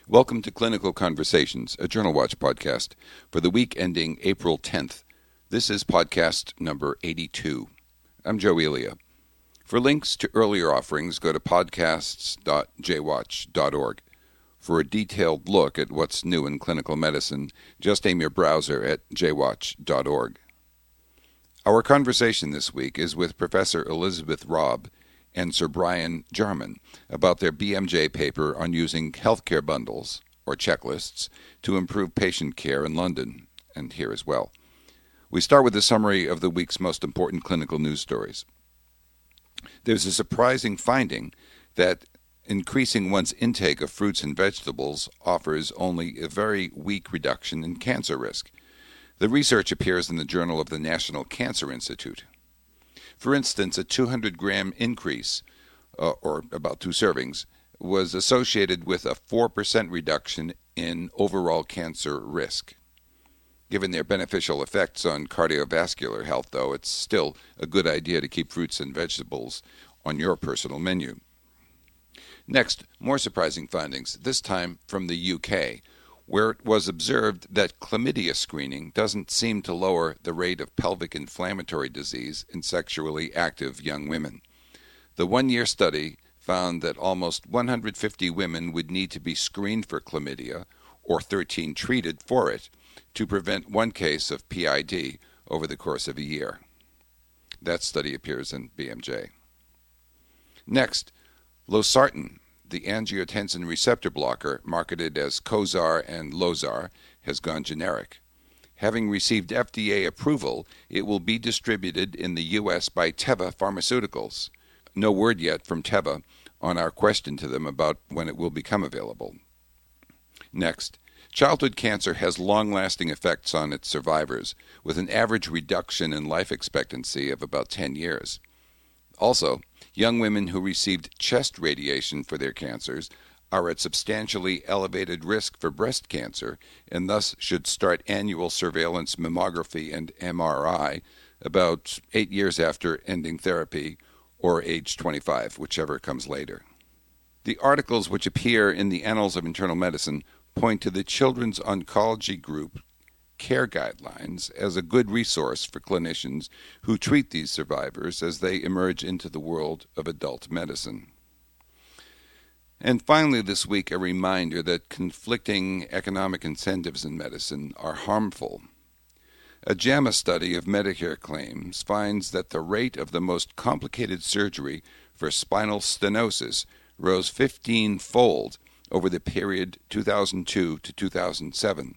Welcome to Clinical Conversations, a Journal Watch podcast for the week ending April 10th. This is podcast number 82. I'm Joe Elia. For links to earlier offerings, go to podcasts.jwatch.org. For a detailed look at what's new in clinical medicine, just aim your browser at jwatch.org. Our conversation this week is with Professor Elizabeth Robb and Sir Brian Jarman about their BMJ paper on using healthcare bundles, or checklists, to improve patient care in London, and here as well. We start with a summary of the week's most important clinical news stories. There's a surprising finding that increasing one's intake of fruits and vegetables offers only a very weak reduction in cancer risk. The research appears in the Journal of the National Cancer Institute. For instance, a 200-gram increase, or about 2 servings, was associated with a 4% reduction in overall cancer risk. Given their beneficial effects on cardiovascular health, though, it's still a good idea to keep fruits and vegetables on your personal menu. Next, more surprising findings, this time from the UK, where it was observed that chlamydia screening doesn't seem to lower the rate of pelvic inflammatory disease in sexually active young women. The one-year study found that almost 150 women would need to be screened for chlamydia, or 13 treated for it, to prevent 1 case of PID over the course of a year. That study appears in BMJ. Next, losartan, the angiotensin receptor blocker marketed as Cozar and Losar, has gone generic. Having received FDA approval, it will be distributed in the U.S. by Teva Pharmaceuticals. No word yet from Teva on our question to them about when it will become available. Next, childhood cancer has long-lasting effects on its survivors, with an average reduction in life expectancy of about 10 years. Also, young women who received chest radiation for their cancers are at substantially elevated risk for breast cancer and thus should start annual surveillance mammography and MRI about 8 years after ending therapy or age 25, whichever comes later. The articles which appear in the Annals of Internal Medicine point to the Children's Oncology Group care guidelines as a good resource for clinicians who treat these survivors as they emerge into the world of adult medicine. And finally this week, a reminder that conflicting economic incentives in medicine are harmful. A JAMA study of Medicare claims finds that the rate of the most complicated surgery for spinal stenosis rose 15-fold over the period 2002 to 2007.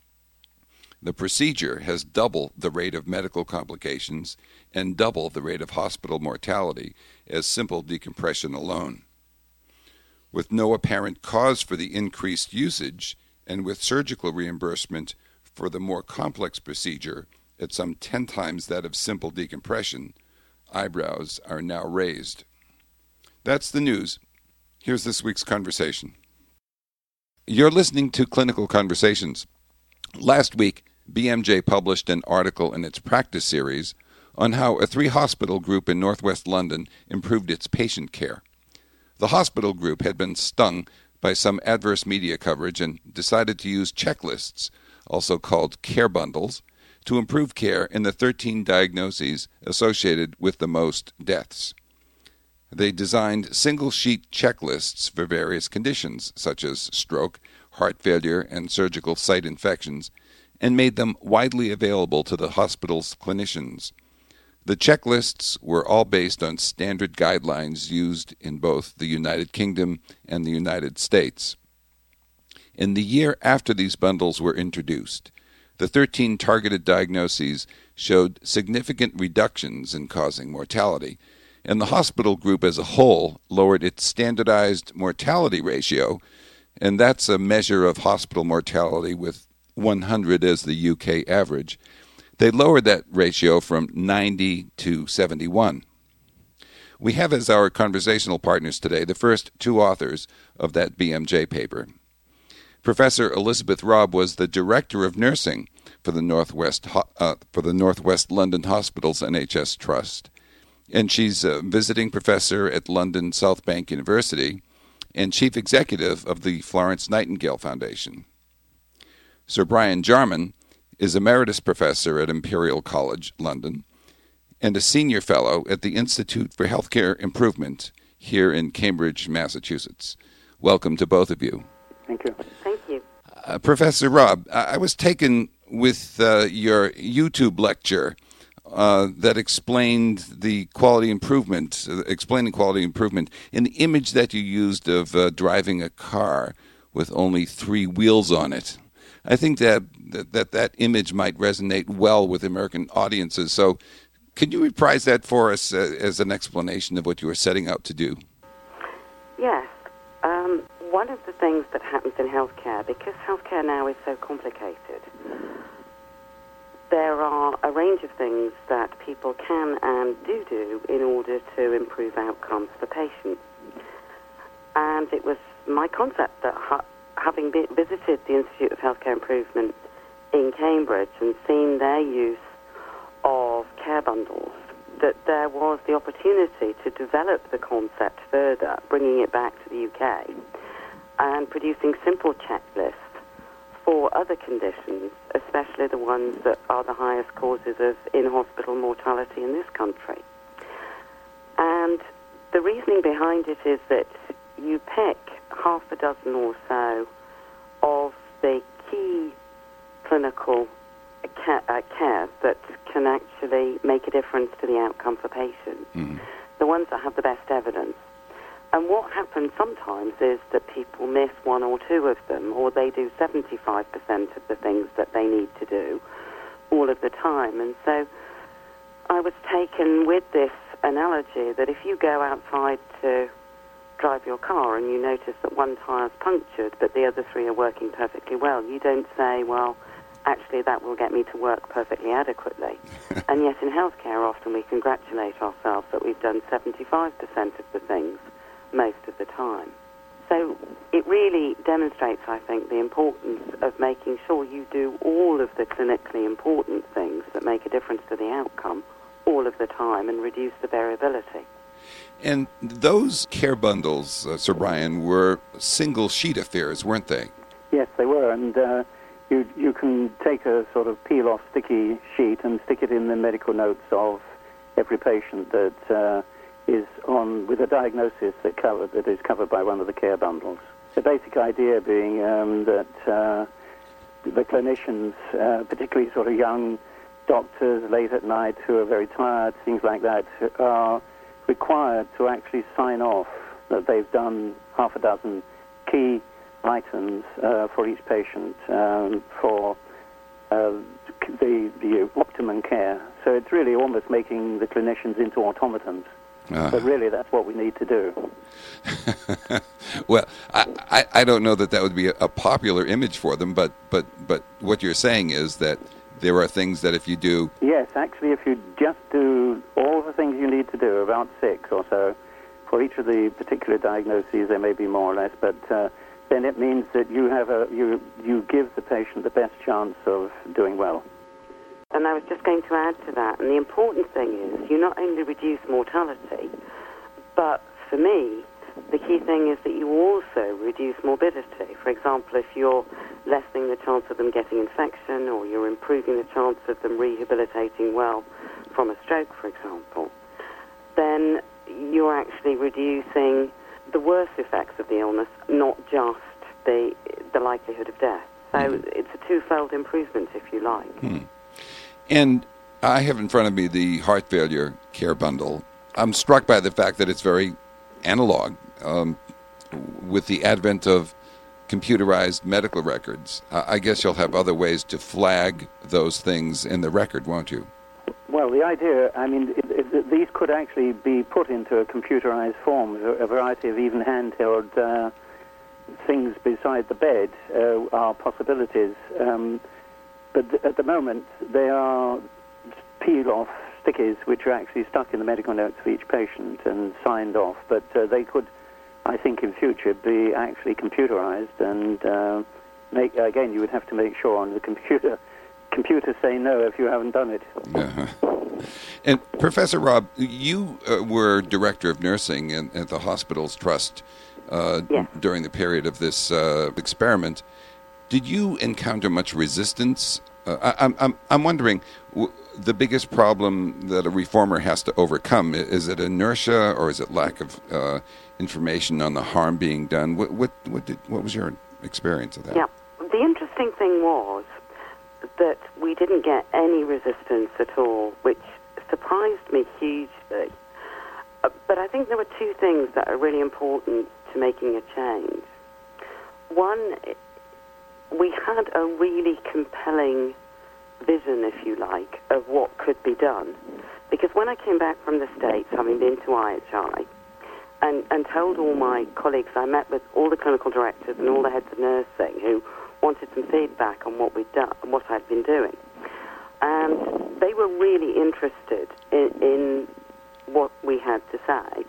The procedure has double the rate of medical complications and double the rate of hospital mortality as simple decompression alone. With no apparent cause for the increased usage, and with surgical reimbursement for the more complex procedure at some 10 times that of simple decompression, eyebrows are now raised. That's the news. Here's this week's conversation. You're listening to Clinical Conversations. Last week, BMJ published an article in its practice series on how a 3-hospital group in northwest London improved its patient care. The hospital group had been stung by some adverse media coverage and decided to use checklists, also called care bundles, to improve care in the 13 diagnoses associated with the most deaths. They designed single-sheet checklists for various conditions, such as stroke, heart failure, and surgical site infections, and made them widely available to the hospital's clinicians. The checklists were all based on standard guidelines used in both the United Kingdom and the United States. In the year after these bundles were introduced, the 13 targeted diagnoses showed significant reductions in causing mortality, and the hospital group as a whole lowered its standardized mortality ratio, and that's a measure of hospital mortality with 100 as the UK average. They lowered that ratio from 90 to 71. We have as our conversational partners today the first 2 authors of that BMJ paper. Professor Elizabeth Robb was the Director of Nursing for the Northwest London Hospitals NHS Trust, and she's a visiting professor at London South Bank University and Chief Executive of the Florence Nightingale Foundation. Sir Brian Jarman is Emeritus Professor at Imperial College, London, and a Senior Fellow at the Institute for Healthcare Improvement here in Cambridge, Massachusetts. Welcome to both of you. Thank you. Thank you. Professor Robb, I was taken with your YouTube lecture that explained the quality improvement, explaining quality improvement in the image that you used of driving a car with only 3 wheels on it. I think that image might resonate well with American audiences. So could you reprise that for us as an explanation of what you were setting out to do? Yes. One of the things that happens in healthcare, because healthcare now is so complicated, there are a range of things that people can and do in order to improve outcomes for patients. And it was my concept that having visited the Institute of Healthcare Improvement in Cambridge and seen their use of care bundles, that there was the opportunity to develop the concept further, bringing it back to the UK, and producing simple checklists for other conditions, especially the ones that are the highest causes of in-hospital mortality in this country. And the reasoning behind it is that you pick half a dozen or so of the key clinical care that can actually make a difference to the outcome for patients, the ones that have the best evidence. And what happens sometimes is that people miss 1 or 2 of them, or they do 75% of the things that they need to do all of the time. And so I was taken with this analogy that if you go outside to drive your car and you notice that one tire's punctured but the other 3 are working perfectly well, you don't say, well, actually that will get me to work perfectly adequately. And yet in healthcare often we congratulate ourselves that we've done 75% of the things most of the time. So it really demonstrates, I think, the importance of making sure you do all of the clinically important things that make a difference to the outcome all of the time and reduce the variability. And those care bundles, Sir Brian, were single sheet affairs, weren't they? Yes, they were, and you can take a sort of peel-off sticky sheet and stick it in the medical notes of every patient that is on with a diagnosis that is covered by one of the care bundles. The basic idea being that the clinicians, particularly sort of young doctors late at night who are very tired, things like that, are required to actually sign off that they've done half a dozen key items for each patient for the optimum care. So it's really almost making the clinicians into automatons. But really, that's what we need to do. Well, I don't know that would be a popular image for them, but what you're saying is that there are things that if you do... Yes, actually, if you just do all the things you need to do, about 6 or so, for each of the particular diagnoses, there may be more or less, but then it means that you have you give the patient the best chance of doing well. And I was just going to add to that, and the important thing is you not only reduce mortality, but for me, the key thing is that you also reduce morbidity. For example, if you're lessening the chance of them getting infection, or you're improving the chance of them rehabilitating well from a stroke, for example, then you're actually reducing the worst effects of the illness, not just the likelihood of death. So it's a twofold improvement, if you like. And I have in front of me the heart failure care bundle. I'm struck by the fact that it's very analog. With the advent of computerized medical records, I guess you'll have other ways to flag those things in the record, won't you? Well, the idea, I mean, these could actually be put into a computerized form. A variety of even handheld things beside the bed are possibilities. But at the moment, they are peel-off stickies which are actually stuck in the medical notes for each patient and signed off. But they could, I think, in future be actually computerized and again, you would have to make sure on the computer say no if you haven't done it. And Professor Robb, you were director of nursing at the Hospitals Trust Yes. during the period of this experiment. Did you encounter much resistance? I'm wondering, the biggest problem that a reformer has to overcome, is it inertia or is it lack of information on the harm being done? What was your experience of that? Yeah. The interesting thing was that we didn't get any resistance at all, which surprised me hugely. But I think there were two things that are really important to making a change. One, we had a really compelling vision, if you like, of what could be done. Because when I came back from the States, having been to IHI, and told all my colleagues, I met with all the clinical directors and all the heads of nursing who wanted some feedback on what we'd done, what I'd been doing. And they were really interested in what we had to say.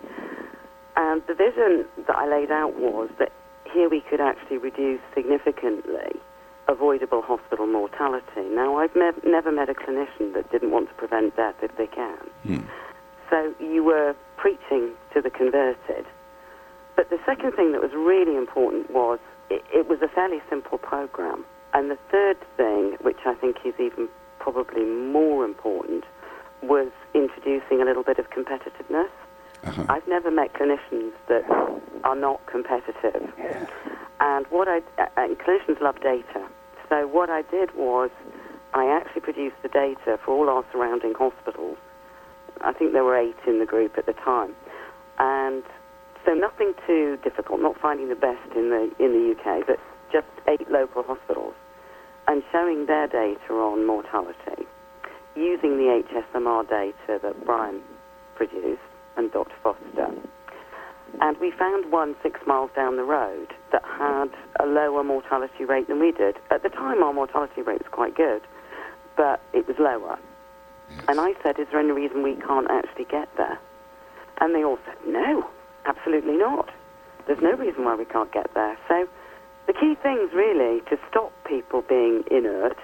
And the vision that I laid out was that here we could actually reduce significantly avoidable hospital mortality. Now, I've never met a clinician that didn't want to prevent death if they can. So you were preaching to the converted. But the second thing that was really important was it was a fairly simple program. And the third thing, which I think is even probably more important, was introducing a little bit of competitiveness. Uh-huh. I've never met clinicians that are not competitive. And and clinicians love data. So what I did was I actually produced the data for all our surrounding hospitals. I think there were 8 in the group at the time. And so nothing too difficult, not finding the best in the UK, but just 8 local hospitals, and showing their data on mortality, using the HSMR data that Brian produced and Dr. Foster. And we found one 6 miles down the road that had a lower mortality rate than we did. At the time, our mortality rate was quite good, but it was lower. Yes. And I said, is there any reason we can't actually get there? And they all said, no, absolutely not. There's no reason why we can't get there. So the key things, really, to stop people being inert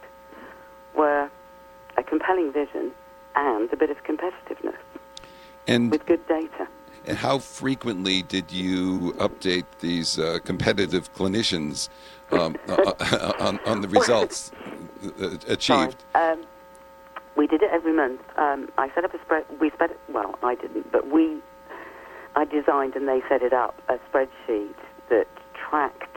were a compelling vision and a bit of competitiveness with good data. And how frequently did you update these competitive clinicians on the results achieved? We did it every month. I set up a spread. I didn't, but I designed and they set it up, a spreadsheet that tracked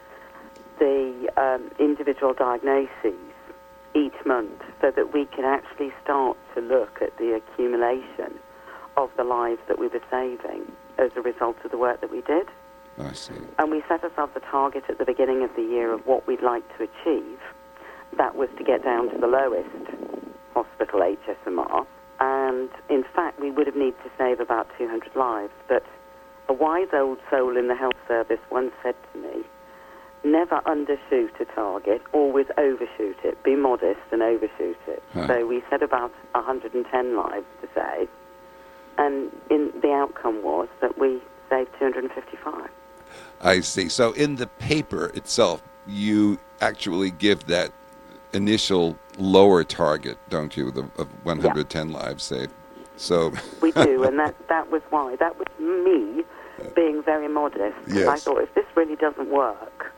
the individual diagnoses each month, so that we could actually start to look at the accumulation of the lives that we were saving as a result of the work that we did. I see. And we set ourselves a target at the beginning of the year of what we'd like to achieve. That was to get down to the lowest hospital HSMR. And in fact, we would have needed to save about 200 lives. But a wise old soul in the health service once said to me, never undershoot a target, always overshoot it. Be modest and overshoot it. Huh. So we said about 110 lives to save. And the outcome was that we saved 255. I see. So in the paper itself, you actually give that initial lower target, don't you, of 110 lives saved? So we do, and that was why. That was me being very modest. Yes. I thought, if this really doesn't work,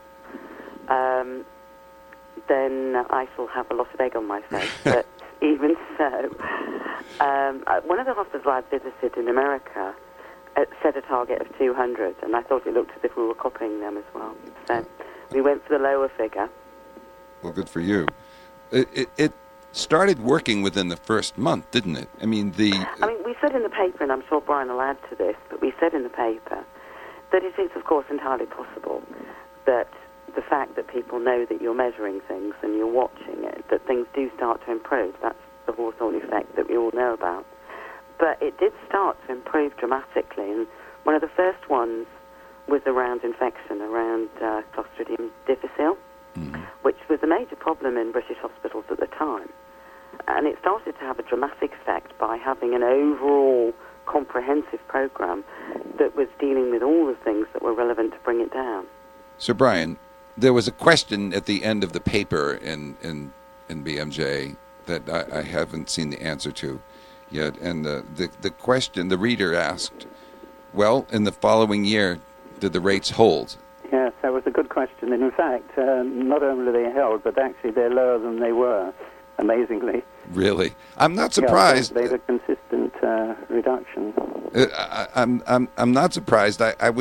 then I shall have a lot of egg on my face. But even so, one of the hospitals I visited in America set a target of 200, and I thought it looked as if we were copying them as well. So we went for the lower figure. Well, good for you. It started working within the first month, didn't it? I mean, we said in the paper, and I'm sure Brian will add to this, but we said in the paper that it is, of course, entirely possible that the fact that people know that you're measuring things and you're watching it, that things do start to improve. That's the Hawthorne effect that we all know about. But it did start to improve dramatically, and one of the first ones was around infection, around Clostridium difficile, which was a major problem in British hospitals at the time. And it started to have a dramatic effect by having an overall comprehensive program that was dealing with all the things that were relevant to bring it down. So, Brian, there was a question at the end of the paper in BMJ that I haven't seen the answer to yet. And the question, the reader asked, well, in the following year, Did the rates hold? Yes, that was a good question. And in fact, not only are they held, but actually they're lower than they were, amazingly. Really? I'm not surprised. Yeah, they've a consistent reduction. I'm not surprised.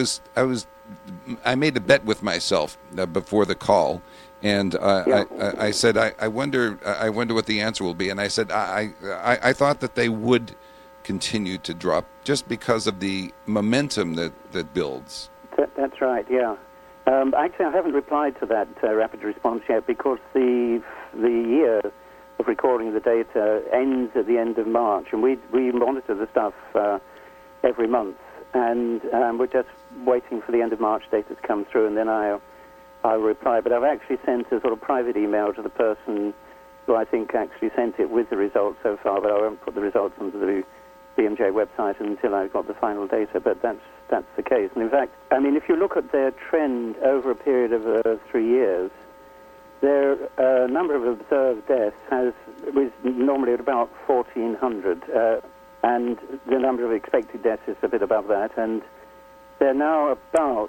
I made a bet with myself before the call, and I said I wonder what the answer will be, and I said I thought that they would continue to drop just because of the momentum that builds. That's right. Yeah. Actually, I haven't replied to that rapid response yet because the year of recording the data ends at the end of March, and we monitor the stuff every month, and we're just waiting for the end of March data to come through, and then I'll reply. But I've actually sent a sort of private email to the person who I think actually sent it with the results so far, but I won't put the results onto the BMJ website until I've got the final data. But that's the case. And in fact, I mean, if you look at their trend over a period of 3 years, their number of observed deaths was normally at about 1,400, and the number of expected deaths is a bit above that, and they're now about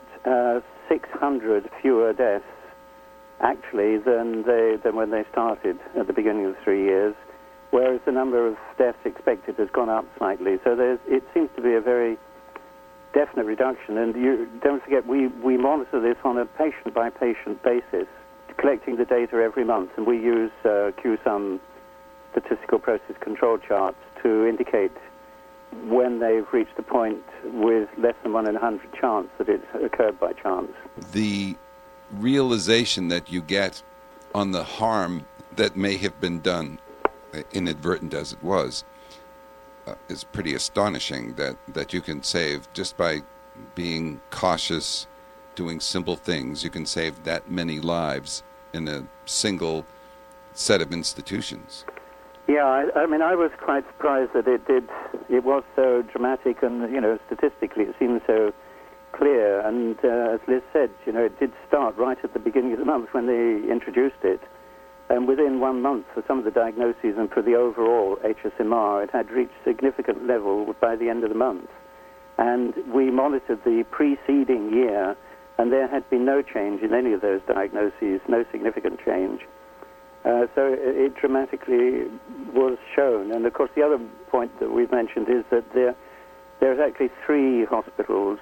600 fewer deaths, actually, than when they started at the beginning of the 3 years, whereas the number of deaths expected has gone up slightly. So it seems to be a very definite reduction, and you don't forget, we monitor this on a patient-by-patient basis, collecting the data every month, and we use QSUM statistical process control charts to indicate when they've reached the point with less than 1 in 100 chance that it's occurred by chance. The realization that you get on the harm that may have been done, inadvertent as it was, is pretty astonishing that you can save just by being cautious, doing simple things. You can save that many lives in a single set of institutions. Yeah, I mean, I was quite surprised that it was so dramatic, and, statistically it seemed so clear. And as Liz said, it did start right at the beginning of the month when they introduced it. And within 1 month, for some of the diagnoses and for the overall HSMR, it had reached significant level by the end of the month. And we monitored the preceding year, and there had been no change in any of those diagnoses, no significant change. So it dramatically was shown. And, of course, the other point that we've mentioned is that there's actually 3 hospitals,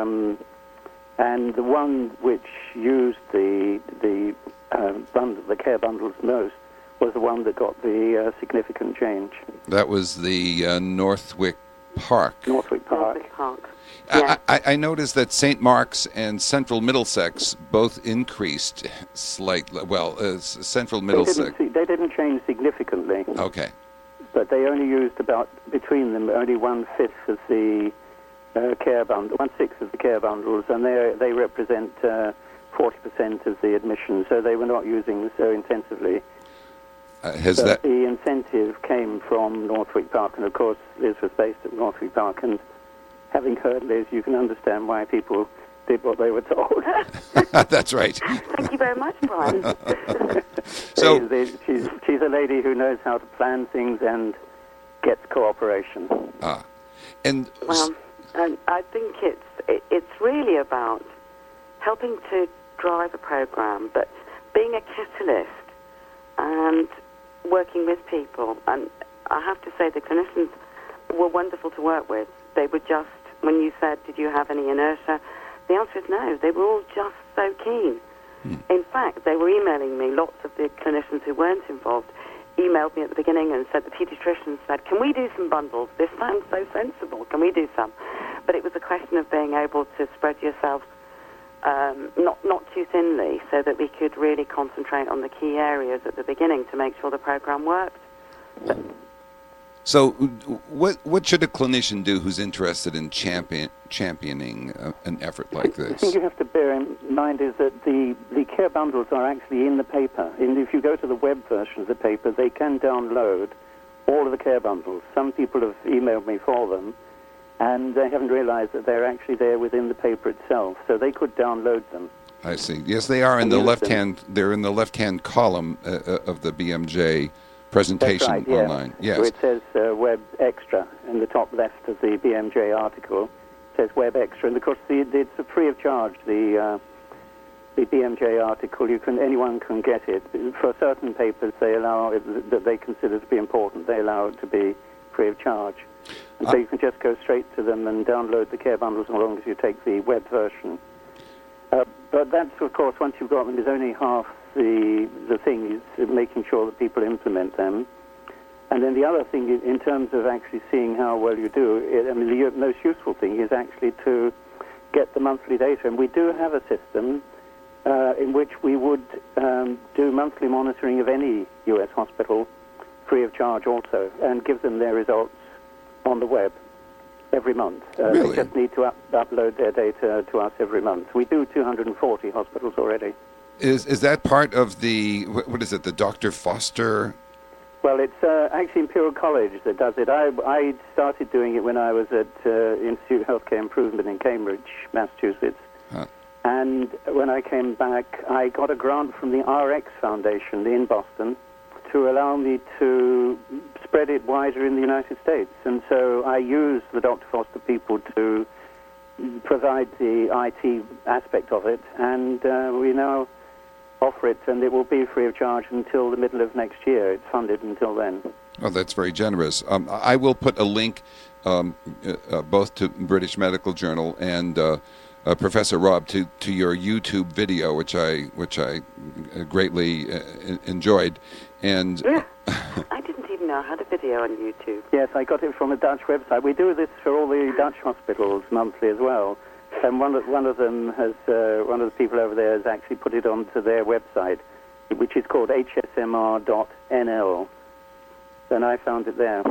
and the one which used the care bundles most was the one that got the significant change. That was the Northwick Park. Northwick Park. Yeah. I noticed that St. Mark's and Central Middlesex both increased slightly. Well, Central Middlesex. They didn't change significantly. Okay. But they only used about, between them, only 1/5 of the care bundle, 1/6 of the care bundles, and they represent 40% of the admissions, so they were not using so intensively. The incentive came from Northwick Park, and of course Liz was based at Northwick Park, and having heard Liz, you can understand why people did what they were told. That's right. Thank you very much, Brian. So she's a lady who knows how to plan things and gets cooperation. And I think it's really about helping to drive a program, but being a catalyst and working with people. And I have to say the clinicians were wonderful to work with. They were just, when you said, did you have any inertia? The answer is no. They were all just so keen. In fact, they were emailing me, lots of the clinicians who weren't involved emailed me at the beginning and said, the paediatrician said, can we do some bundles? This sounds so sensible. Can we do some? But it was a question of being able to spread yourself not too thinly, so that we could really concentrate on the key areas at the beginning to make sure the program worked. So what should a clinician do who's interested in championing an effort like this? The thing you have to bear in mind is that the care bundles are actually in the paper. And if you go to the web version of the paper, they can download all of the care bundles. Some people have emailed me for them, and they haven't realized that they're actually there within the paper itself, so they could download them. I see. Yes, they are in the left-hand. They're in the left-hand column of the BMJ presentation. That's right, yeah. Online. Yes. So it says Web Extra in the top left of the BMJ article. says Web Extra, and of course it's free of charge. The BMJ article, anyone can get it. For certain papers, they allow it, that they consider to be important. They allow it to be free of charge, and so you can just go straight to them and download the care bundles as long as you take the web version. But that's, of course, once you've got them, is only half the thing, is making sure that people implement them. And then the other thing, in terms of actually seeing how well you do, the most useful thing is actually to get the monthly data. And we do have a system in which we would do monthly monitoring of any U.S. hospital free of charge also, and give them their results on the web every month. Really? They just need to upload their data to us every month. We do 240 hospitals already. Is that part of the, what is it, the Dr. Foster? Well, it's actually Imperial College that does it. I started doing it when I was at Institute of Healthcare Improvement in Cambridge, Massachusetts. Huh. And when I came back, I got a grant from the RX Foundation in Boston to allow me to spread it wider in the United States. And so I used the Dr. Foster people to provide the IT aspect of it, and we now offer it, and it will be free of charge until the middle of next year. It's funded until then. Oh, that's very generous. I will put a link both to British Medical Journal and Professor Rob to your YouTube video, which I greatly enjoyed. And yeah, I didn't even know I had a video on YouTube. Yes, I got it from a Dutch website. We do this for all the Dutch hospitals monthly as well. And one of them has one of the people over there has actually put it onto their website, which is called hsmr.nl. And I found it there.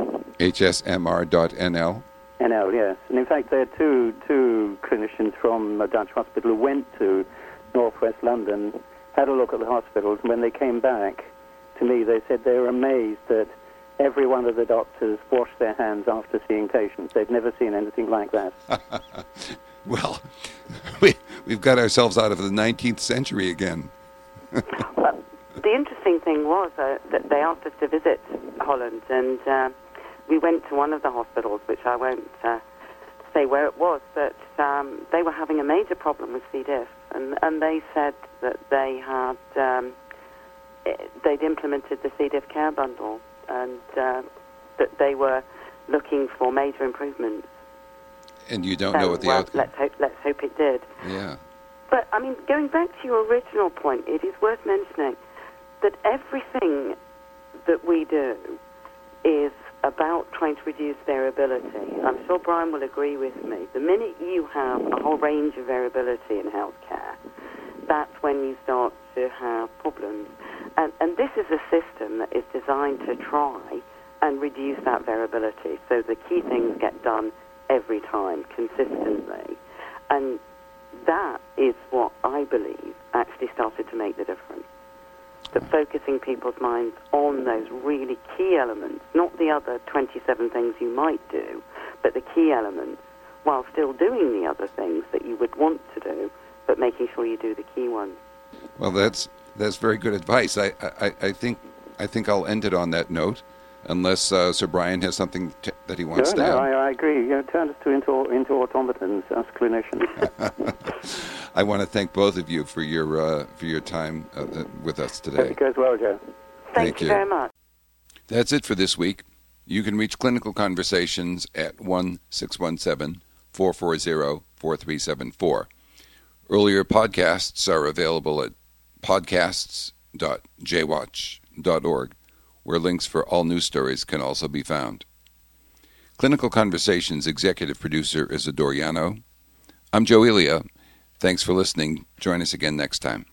hsmr.nl. NL, yes. And in fact, there are two clinicians from a Dutch hospital who went to northwest London, had a look at the hospitals, and when they came back to me, they said they were amazed that every one of the doctors washed their hands after seeing patients. They've never seen anything like that. Well, we've got ourselves out of the 19th century again. Well, the interesting thing was that they asked us to visit Holland, and we went to one of the hospitals, which I won't say where it was, but they were having a major problem with C. diff, and they said that they had they'd implemented the C. diff care bundle, and that they were looking for major improvements. And you don't know what the outcome... Let's hope it did. Yeah. But, I mean, going back to your original point, it is worth mentioning that everything that we do is about trying to reduce variability. I'm sure Brian will agree with me. The minute you have a whole range of variability in healthcare, that's when you start to have problems. And this is a system that is designed to try and reduce that variability, so the key things get done every time, consistently. And that is what I believe actually started to make the difference. That focusing people's minds on those really key elements, not the other 27 things you might do, but the key elements, while still doing the other things that you would want to do, but making sure you do the key ones. Well, that's very good advice. I think I'll end it on that note, unless Sir Brian has something that he wants to add. No, I agree. Turn us into automatons, us clinicians. I want to thank both of you for your time with us today. Hope it goes well, Joe. Thank you very much. That's it for this week. You can reach Clinical Conversations at 1-617-440-4374. Earlier podcasts are available at podcasts.jwatch.org, where links for all news stories can also be found. Clinical Conversations executive producer is Adoriano. I'm Joe Elia. Thanks for listening. Join us again next time.